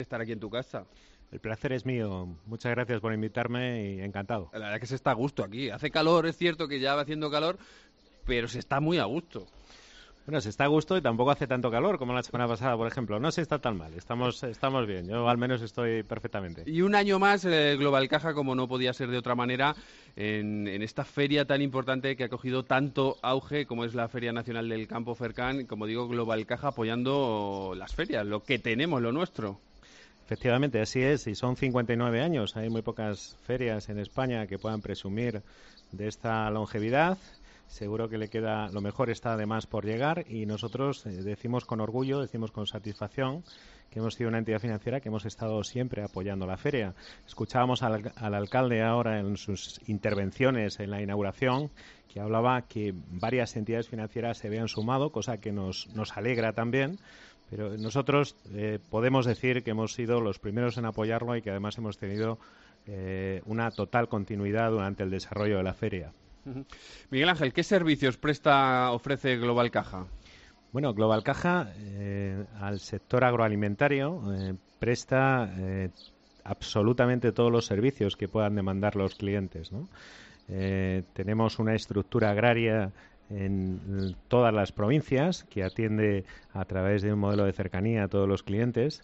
estar aquí en tu casa. El placer es mío. Muchas gracias por invitarme y encantado. La verdad es que se está a gusto aquí. Hace calor, es cierto que ya va haciendo calor, pero se está muy a gusto. Bueno, se está a gusto y tampoco hace tanto calor como la semana pasada, por ejemplo. No se está tan mal. Estamos bien. Yo al menos estoy perfectamente. Y un año más, Global Caja, como no podía ser de otra manera, en esta feria tan importante que ha cogido tanto auge como es la Feria Nacional del Campo Fercán. Como digo, Global Caja apoyando las ferias, lo que tenemos, lo nuestro. Efectivamente, así es. Y son 59 años. Hay muy pocas ferias en España que puedan presumir de esta longevidad. Seguro que le queda, lo mejor está además por llegar y nosotros decimos con orgullo, decimos con satisfacción que hemos sido una entidad financiera que hemos estado siempre apoyando la feria. Escuchábamos al alcalde ahora en sus intervenciones en la inauguración que hablaba que varias entidades financieras se habían sumado, cosa que nos alegra también. Pero nosotros podemos decir que hemos sido los primeros en apoyarlo y que además hemos tenido una total continuidad durante el desarrollo de la feria. Miguel Ángel, ¿qué servicios ofrece Global Caja? Bueno, Global Caja al sector agroalimentario presta absolutamente todos los servicios que puedan demandar los clientes, ¿no? Tenemos una estructura agraria en todas las provincias que atiende a través de un modelo de cercanía a todos los clientes.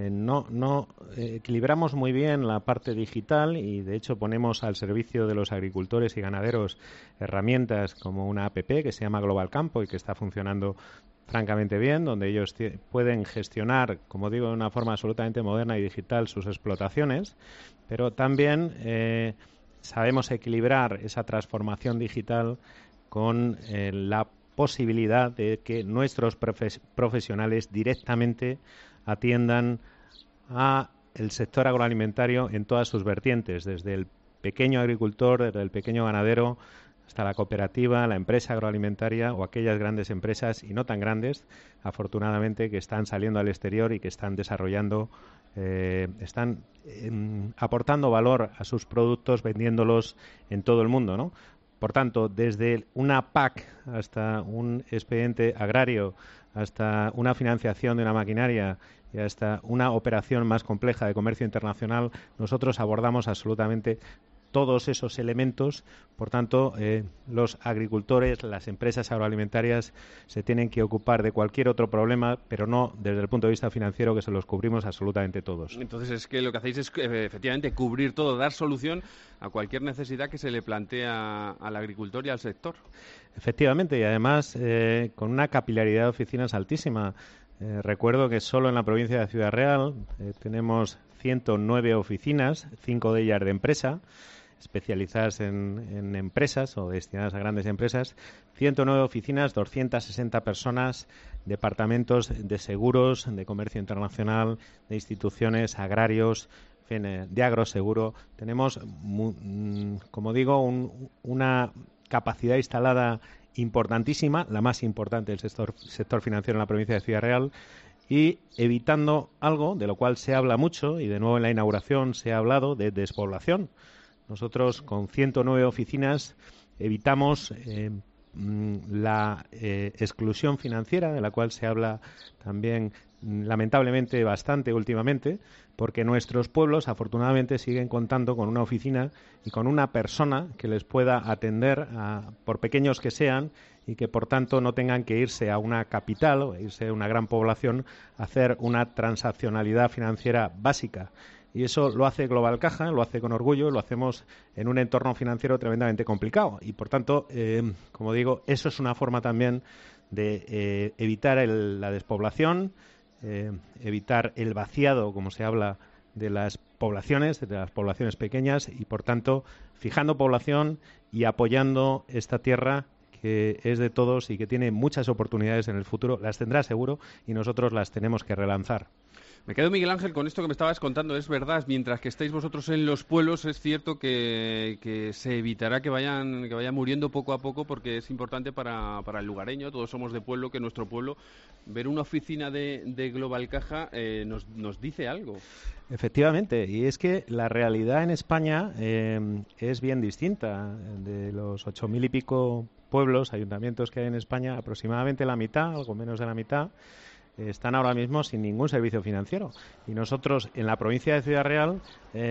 Equilibramos muy bien la parte digital y de hecho ponemos al servicio de los agricultores y ganaderos herramientas como una app que se llama Global Campo y que está funcionando francamente bien, donde ellos pueden gestionar, como digo, de una forma absolutamente moderna y digital sus explotaciones, pero también sabemos equilibrar esa transformación digital con la posibilidad de que nuestros profesionales directamente atiendan a el sector agroalimentario en todas sus vertientes, desde el pequeño agricultor, desde el pequeño ganadero, hasta la cooperativa, la empresa agroalimentaria o aquellas grandes empresas y no tan grandes, afortunadamente, que están saliendo al exterior y que están desarrollando, están aportando valor a sus productos, vendiéndolos en todo el mundo, ¿no? Por tanto, desde una PAC hasta un expediente agrario, hasta una financiación de una maquinaria y hasta una operación más compleja de comercio internacional, nosotros abordamos absolutamente todos esos elementos. Por tanto, los agricultores, las empresas agroalimentarias se tienen que ocupar de cualquier otro problema, pero no desde el punto de vista financiero, que se los cubrimos absolutamente todos. Entonces es que lo que hacéis es efectivamente cubrir todo, dar solución a cualquier necesidad que se le plantea al agricultor y al sector. Efectivamente, y además con una capilaridad de oficinas altísima. Recuerdo que solo en la provincia de Ciudad Real tenemos 109 oficinas, 5 de ellas de empresa, especializadas en empresas o destinadas a grandes empresas, 109 oficinas, 260 personas, departamentos de seguros, de comercio internacional, de instituciones, agrarios, de agroseguro. Tenemos, como digo, una capacidad instalada importantísima, la más importante del sector financiero en la provincia de Ciudad Real, y evitando algo de lo cual se habla mucho, y de nuevo en la inauguración se ha hablado de despoblación. Nosotros con 109 oficinas evitamos la exclusión financiera, de la cual se habla también lamentablemente bastante últimamente, porque nuestros pueblos afortunadamente siguen contando con una oficina y con una persona que les pueda atender, por pequeños que sean, y que por tanto no tengan que irse a una capital o irse a una gran población a hacer una transaccionalidad financiera básica. Y eso lo hace Global Caja, lo hace con orgullo, lo hacemos en un entorno financiero tremendamente complicado. Y por tanto, como digo, eso es una forma también de evitar la despoblación, evitar el vaciado, como se habla, de las poblaciones pequeñas, y por tanto fijando población y apoyando esta tierra que es de todos y que tiene muchas oportunidades en el futuro. Las tendrá seguro y nosotros las tenemos que relanzar. Me quedo, Miguel Ángel, con esto que me estabas contando. Es verdad, mientras que estáis vosotros en los pueblos, es cierto que se evitará que vayan muriendo poco a poco, porque es importante para el lugareño. Todos somos de pueblo, que nuestro pueblo, ver una oficina de Global Caja nos dice algo. Efectivamente, y es que la realidad en España es bien distinta. De los 8.000 y pico pueblos, ayuntamientos que hay en España, aproximadamente la mitad, algo menos de la mitad, están ahora mismo sin ningún servicio financiero. Y nosotros en la provincia de Ciudad Real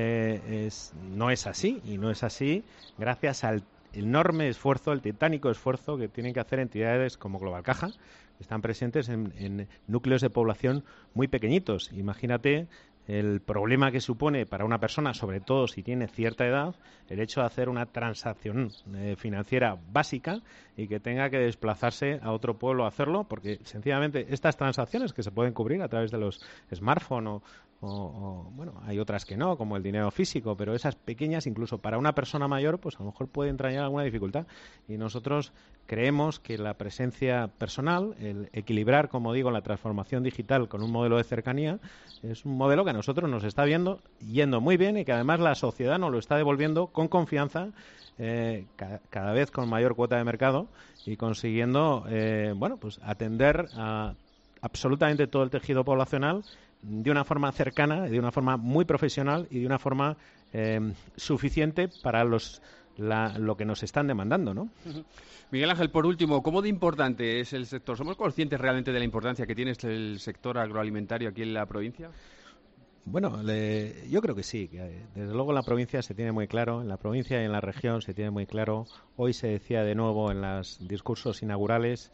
no es así, y no es así gracias al enorme esfuerzo, el titánico esfuerzo que tienen que hacer entidades como Global Caja, que están presentes en núcleos de población muy pequeñitos. Imagínate el problema que supone para una persona, sobre todo si tiene cierta edad, el hecho de hacer una transacción financiera básica y que tenga que desplazarse a otro pueblo a hacerlo, porque sencillamente estas transacciones que se pueden cubrir a través de los smartphones bueno, hay otras que no, como el dinero físico, pero esas pequeñas, incluso para una persona mayor, pues a lo mejor puede entrañar alguna dificultad. Y nosotros creemos que la presencia personal, el equilibrar, como digo, la transformación digital con un modelo de cercanía, es un modelo que a nosotros nos está yendo muy bien y que además la sociedad nos lo está devolviendo con confianza, cada vez con mayor cuota de mercado y consiguiendo, bueno, pues atender a absolutamente todo el tejido poblacional de una forma cercana, de una forma muy profesional y de una forma suficiente para lo que nos están demandando, ¿no? Miguel Ángel, por último, ¿cómo de importante es el sector? ¿Somos conscientes realmente de la importancia que tiene el sector agroalimentario aquí en la provincia? Bueno, yo creo que sí. Desde luego en la provincia se tiene muy claro, en la provincia y en la región se tiene muy claro. Hoy se decía de nuevo en los discursos inaugurales,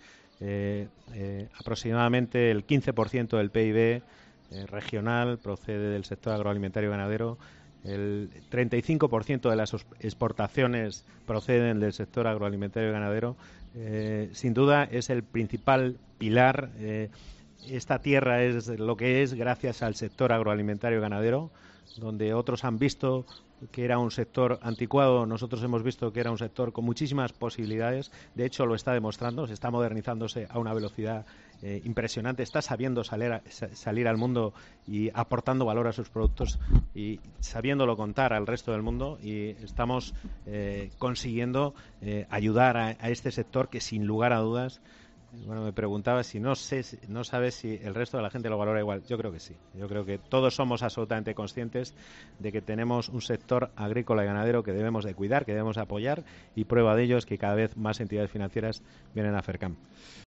aproximadamente el 15% del PIB regional procede del sector agroalimentario y ganadero. El 35% de las exportaciones proceden del sector agroalimentario y ganadero. Sin duda es el principal pilar. Esta tierra es lo que es gracias al sector agroalimentario y ganadero, donde otros han visto que era un sector anticuado, nosotros hemos visto que era un sector con muchísimas posibilidades. De hecho, lo está demostrando, se está modernizándose a una velocidad impresionante, está sabiendo salir al mundo y aportando valor a sus productos y sabiéndolo contar al resto del mundo, y estamos consiguiendo ayudar a este sector que, sin lugar a dudas, bueno, me preguntaba si no sabes si el resto de la gente lo valora igual. Yo creo que sí. Yo creo que todos somos absolutamente conscientes de que tenemos un sector agrícola y ganadero que debemos de cuidar, que debemos apoyar, y prueba de ello es que cada vez más entidades financieras vienen a FERCAM.